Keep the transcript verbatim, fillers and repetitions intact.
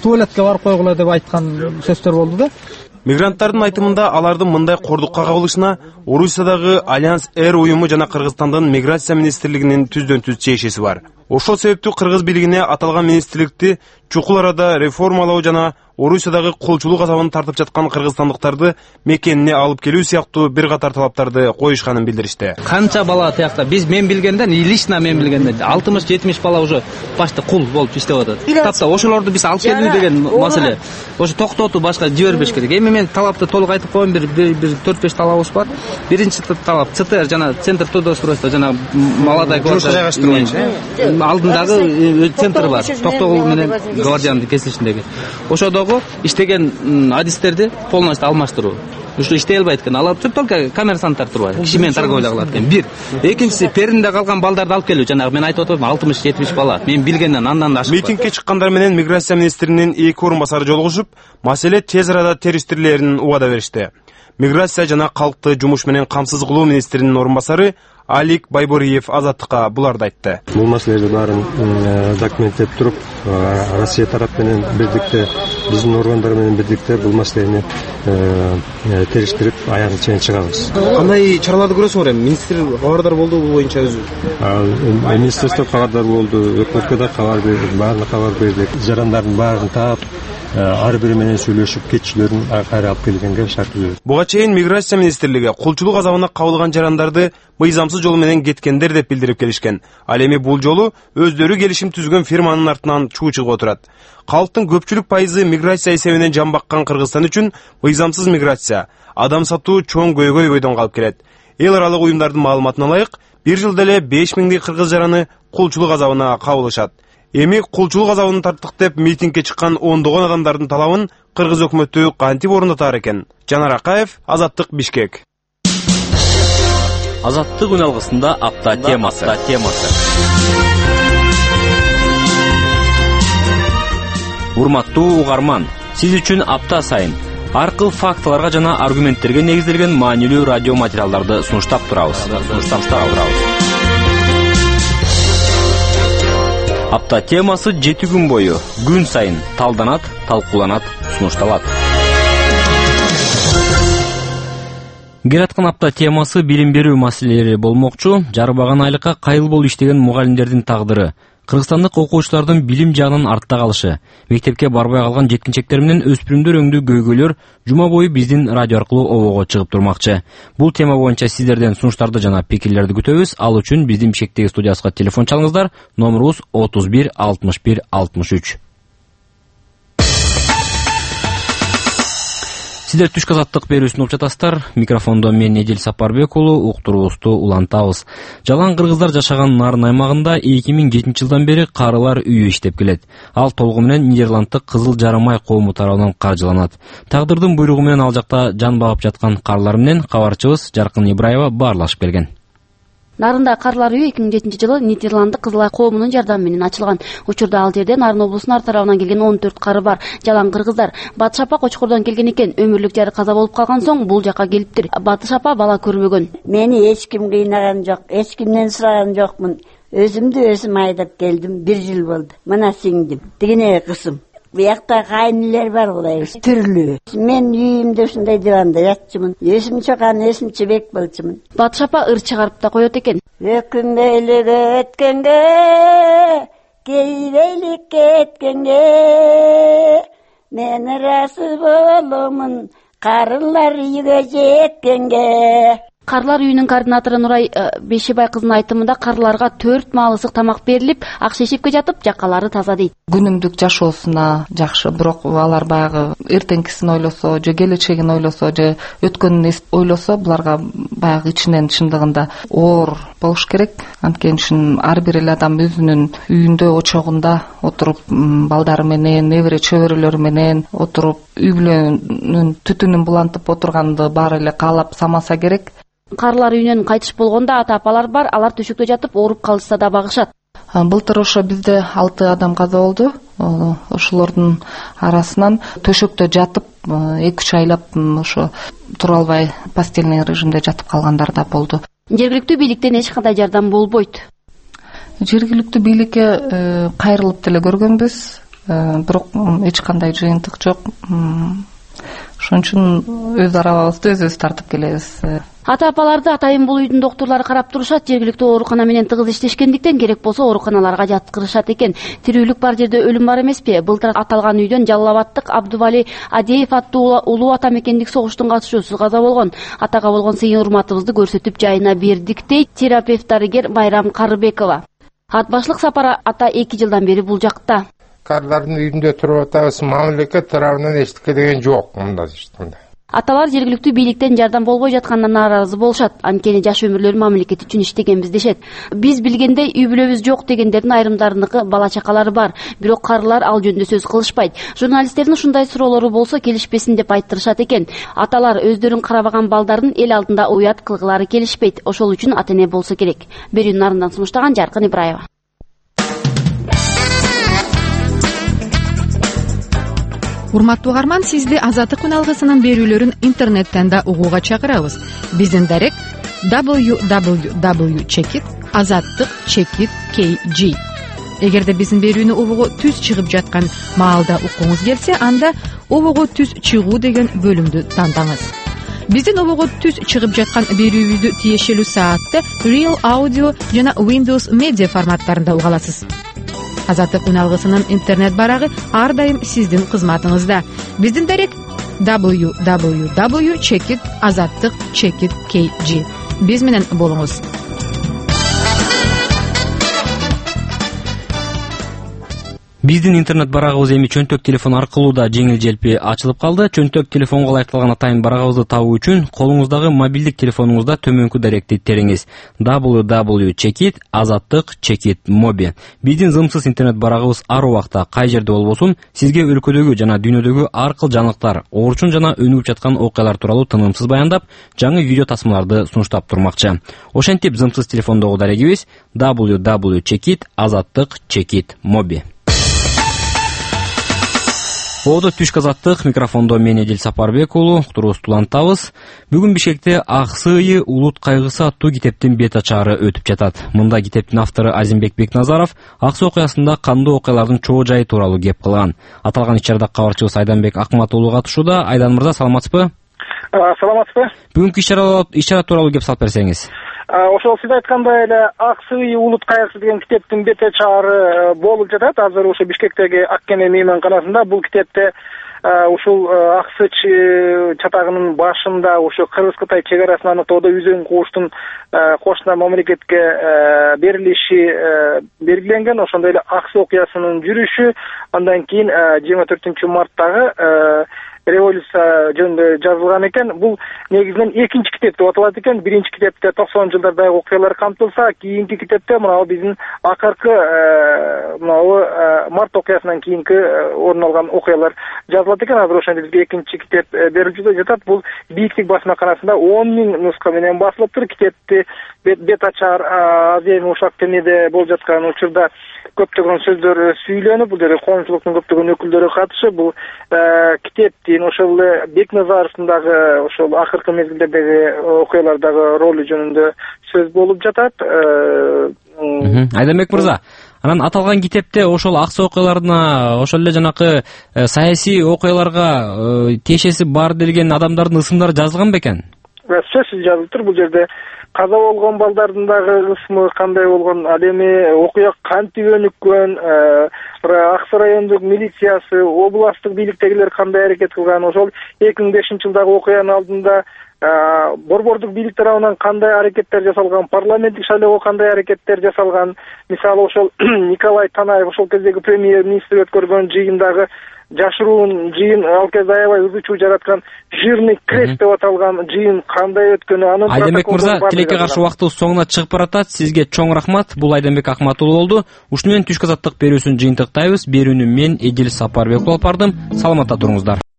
туалетке барып койгула деп айткан сөздөр болду да. Мигранттардын айтымында алардын мындай кордукка кабылышына Орусиядагы Альянс Эр уюму жана Кыргызстандын миграция министрлигинин түздөн түз чечеси бар. Ошол себептүү кыргыз бийлигине аталган министрликти чукул арада реформалоо жана Орусиядагы кулчулук азабын тартып жаткан кыргызстандыктарды мекенине алып келүү сыяктуу бир катар талаптарды коюшканын билдиришти. Канча бала тиякта биз мен билгенден, лично мен билгенден алтымыш жетимиш бала уже башта кул болуп иштеп атат. Тапта ошолорду биз алып келүү деген маселе. Ошо токтотуу башка жибербеш керек. Эми мен талапты толук айтып коеюн, бир бир төрт беш талабыбыз бар. Биринчи талап ЦТР жана Центр трудоустройства жана молодой гвардия алдындагы центр бар. Токтогул менен гвардиянын кесилишиндеги. Ошодогу иштеген адистерди полностью алмаштыруу. Ушу иштей албайт экен, алып только коммерсанттар турбайт. Киши менен торговля кылат экен. Бир. Экинчиси перинде калган балдарды алып келүү. Жанагы мен айтып атам алтымыш жетимиш бала. Мен билгенден андан да ашык. Митингге чыккандар менен миграция министринин эки орун басары жолугушуп, маселе тез арада териштирилерин убада беришти. Миграция жана калкты жумуш менен камсыз кылуу министринин орун басары Алик Байбориев Азаттыкка буларды айтты. Бул маселелерди баарын документтеп туруп, Россия тарап менен бирдикте, биздин органдар менен бирдикте бул маселени териштирип, аягына чейин чыгабыз. Кандай чараларды көрөсүңөр эми? Министр кабардар болду бул боюнча өзү? Министрство кабардар болду, өкмөткө да кабар бердик, баарына кабар бердик. Жарандардын баарын таап, ар бири менен сүйлөшүп, кетчилерин кайра алып келгенге шарт түзөбүз. Буга чейин миграция министрлиги кулчулук азабына кабылган жарандарды мыйзамсыз жол менен кеткендер деп билдирип келишкен. Ал эми бул жолу өздөрү келишим түзгөн фирманын артынан чуу чыгып отурат. Калктын көпчүлүк пайызы миграция эсебинен жан баккан Кыргызстан үчүн мыйзамсыз миграция, адам сатуу чоң көйгөйдөн калып келет. Эл аралык уюмдардын маалыматына ылайык, бир жылда эле беш миңдей кыргыз жараны кулчулук азабына кабылышат. Эми кулчулук азабын тарттык деп митингге чыккан ондогон адамдардын талабын кыргыз өкмөтү кантип орундатар экен? Жанар Акаев, Азаттык, Бишкек. Азаттык күн алгысында апта темасы. Урматтуу угарман, сиз үчүн апта сайын ар кыл фактыларга жана аргументтерге негизделген маанилүү радио материалдарды сунуштап турабыз. Апта темасы жети күн бою күн сайын талданат, талкууланат, сунушталат. Гераткан апта темасы билим берүү маселелери болмокчу. Жарбаган айлыкка кайыл болуп иштеген мугалимдердин тагдыры, кыргызстандык окуучулардын билим жагынан артта калышы, мектепке барбай калган жеткинчектер менен өспүрүмдөр өңдүү көйгөйлөр жума бою биздин радио аркылуу обого чыгып турмакчы. Бул тема боюнча сиздерден сунуштарды жана пикирлерди күтөбүз. Ал үчүн биздин Бишкектеги студиясына телефон чалыңыздар. Номерубуз отуз бир алтымыш бир алтымыш үч. Сиздер түшкү азаттык берүүсүн угуп жатасыздар. Микрофондо мен Эдил Сапарбек уулу, уктуруубузду улантабыз. Жалаң кыргыздар жашаган Нарын аймагында эки миң жетинчи жылдан бери карылар үйү иштеп келет. Ал толугу менен Нидерланддык Кызыл Жарым ай коому тарабынан каржыланат. Тагдырдын буйругу менен ал жакта жан багып жаткан карлар менен кабарчыбыз Жаркын Ибраева баарлашып келген. Нарында карлар үйү эки миң жетинчи жылы Нидерланддык Кызыл ай коомунун жардамы менен ачылган. Учурда ал жерде Нарын облусунун ар тарабынан келген он төрт кары бар. Жалаң кыргыздар Батыш апа Кочкордон келген экен. Өмүрлүк жары каза болуп калган соң бул жака келиптир. Батыш апа бала көрмөгөн. Мени эч ким кыйнаган жок, эч кимден сураган жокмун. Өзүмдү өзүм айдап келдим, бир жыл болду. Мына сиңдим, тигине кызым. Буякта кайнылар бар кудай түрлүү. Мен үйүмдө ушундай диванда ятчумун. Эсим чыккан, эсим чебек болчумун. Батыш апа ыр чыгарып да коет экен. Өкүнбөйлүк өткөнгө, кейбейлик кеткенге, мен ырасы боломун, карылар үйгө жеткенге. Карлар үйүнүн координатору Нурай Бешебай кызынын айтымында карларга төрт маал ысык тамак берилип, ак шешекке жатып, жакалары таза дейт. Күнүмдүк жашоосуна жакшы, бирок алар баягы эртеңкисин ойлосо, же келечегин ойлосо, же өткөнүн ойлосо, буларга баягы ичинен чындыгында оор болуш керек. Анткени үчүн ар бир эле адам өзүнүн үйүндө, очогунда отуруп, балдары менен, небере чөбөрөлөрү менен отуруп, үй бүлөнүн түтүнүн булантып отурганды баары эле каалап самаса керек. Карлар үйүнөн кайтыш болгондо ата-апалар бар, алар төшөктө жатып ооруп калышса да багышат. Былтыр ошо бизде алты адам каза болду. Ошолордун арасынан төшөктө жатып эки үч айлап ошо тура албай постельный режимде жатып калгандар да болду. Жергиликтүү бийликтен эч кандай жардам болбойт. Жергиликтүү бийликке кайрылып деле көргөнбүз. бирок эч кандай жыйынтык жок. Ошон үчүн өз арабабызды өзүбүз тартып келебиз. Ата апаларды атайын бул үйдүн доктурлары карап турушат. Жергиликтүү оорукана менен тыгыз иштешкендиктен керек болсо ооруканаларга жаткырышат экен. Тирүүлүк бар жерде өлүм бар эмеспи? Былтыр аталган үйдөн Жалал Абадтык Абдували Адеев аттуу улуу ата мекендик согуштун катышуусу каза болгон. Атага болгон сыйын урматыбызды көрсөтүп жайына бердик дейт терапевт дарыгер Байрам Карыбекова. Ат башлык Сапар ата эки жылдан бери бул жакта. Кардардын үйүндө туруп атабыз, мамлекет тарабынан эчтеке деген жок мында эчтеке. Аталар жергиликтүү бийликтен жардам болбой жаткандан нааразы болушат. Анткени жаш өмүрлөрү мамлекет үчүн иштегенбиз дешет. Биз билгендей үй бүлөбүз жок дегендердин айрымдарыныкы бала чакалары бар. Бирок карылар ал жөнүндө сөз кылышпайт. Журналисттердин ушундай суроолору болсо келишпесин деп айттырышат экен. Аталар өздөрүн карабаган балдарын эл алдында уят кылгылары келишпейт. Ошол үчүн ата эне болсо керек. Берүүнү нарындан сунуштаган Жаркын Ибраева. Урматтуу угарман, сизди Азаттык күн алгысынын берүүлөрүн интернеттен да угууга чакырабыз. Биздин дарек дабл ю дабл ю дабл ю чекит азаттык чекит кей джи. Эгерде биздин берүүнү угууга түз чыгып жаткан маалда укуңуз келсе, анда угууга түз чыгуу деген бөлүмдү тандаңыз. Биздин угууга түз чыгып жаткан берүүбүздү тиешелүү саатта Real Audio жана Windows Media форматтарында уга аласыз. Азаттык күн алгысынын интернет барагы ар дайым сиздин кызматыңызда. Биздин дарек дабл ю дабл ю дабл ю чекит азаттык чекит кей джи. Биз менен болуңуз. Биздин интернет барагыбыз эми чөнтөк телефон аркылуу да жеңил желпи ачылып калды. Чөнтөк телефонго ылайыкталган атайын барагыбызды табуу үчүн колуңуздагы мобилдик телефонуңузда төмөнкү даректи териңиз. дабл ю дабл ю чекит азаттык чекит моби. Биздин зымсыз интернет барагыбыз ар убакта кай жерде болбосун сизге өлкөдөгү жана дүйнөдөгү ар кыл жаңылыктар, оорчун жана өнүгүп жаткан окуялар тууралуу тынымсыз баяндап, жаңы видео тасмаларды сунуштап турмакчы. Ошентип зымсыз телефондогу дарегибиз дабл ю дабл ю чекит азаттык чекит моби. Оодо түшкү азаттык, микрофондо мен Эдил Сапарбек уулу, уктуруубузду улантабыз. Бүгүн Бишкекте Ак сыйы улут кайгысы аттуу китептин бет ачаары өтүп жатат. Мында китептин автору Азимбек Бекназаров Ак суу окуясында кандуу окуялардын чоо жайы тууралуу кеп кылган. Аталган иш-чарада кабарчыбыз Айданбек Акмат уулу катышууда. Айдан мырза, саламатсызбы? Саламатсызбы? Бүгүнкү иш-чара тууралуу кеп салып берсеңиз. Ошол сиз айткандай эле Ак сыйы улут кайгысы деген китептин бет ачаары болуп жатат. Азыр ушу Бишкектеги Ак кеме мейманканасында бул китепте ушул Ак сый чатагынын башында ушу Кыргыз-Кытай чегарасын аныктоодо үзөң кууштун кошуна мамлекетке берилиши белгиленген. Ошондой эле Ак сый окуясынын жүрүшү, андан кийин жыйырма төртүнчү марттагы революция жөнүндө жазылган экен. Бул негизинен экинчи китеп деп аталат экен. Биринчи китепте токсонунчу жылдардагы окуялар камтылса, кийинки китепте мына биздин акыркы мына март окуясынан кийинки орун алган окуялар жазылат экен. Азыр ошондо бизге экинчи китеп берилип жатат. Бул Бийиктик басмаканасында он миң нуска менен басылыптыр. Китепти бет ачар аз эми ушак кемеде болуп жаткан учурда көптөгөн сөздөр сүйлөнүп, бул жерде коомчулуктун көптөгөн өкүлдөрү катышып, бул китептин ошол эле Бекназаровдун дагы ошол акыркы мезгилдердеги окуялардагы ролу жөнүндө сөз болуп жатат. Айданбек мырза, анан аталган китепте ошол Ак сый окуяларына, ошол эле жанакы саясий окуяларга тиешеси бар делген адамдардын ысымдары жазылган бекен? Сөзсүз жазылыптыр. Бул жерде каза болгон балдардын дагы ысмы кандай болгон, ал эми окуя кантип өнүккөн, Ак сый райондук милициясы, областтык бийликтегилер кандай аракет кылган, ошол эки миң бешинчи жылдагы окуянын алдында борбордук бийлик тарабынан кандай аракеттер жасалган, парламенттик шайлоого кандай аракеттер жасалган. Мисалы ошол Николай Танаев ошол кездеги премьер-министр өткөргөн жыйындагы жашыруун жыйын, ал кезде аябай ызы чуу жараткан жирный крест деп аталган жыйын кандай өткөнү, анын Айданбек мырза, тилекке каршы убактыбыз соңуна чыгып баратат. Сизге чоң рахмат. Бул Айданбек Акмат уулу болду. Ушуну менен түшкү азаттык берүүсүн жыйынтыктайбыз. Берүүнү мен Эдил Сапарбек алып бардым. Саламатта туруңуздар.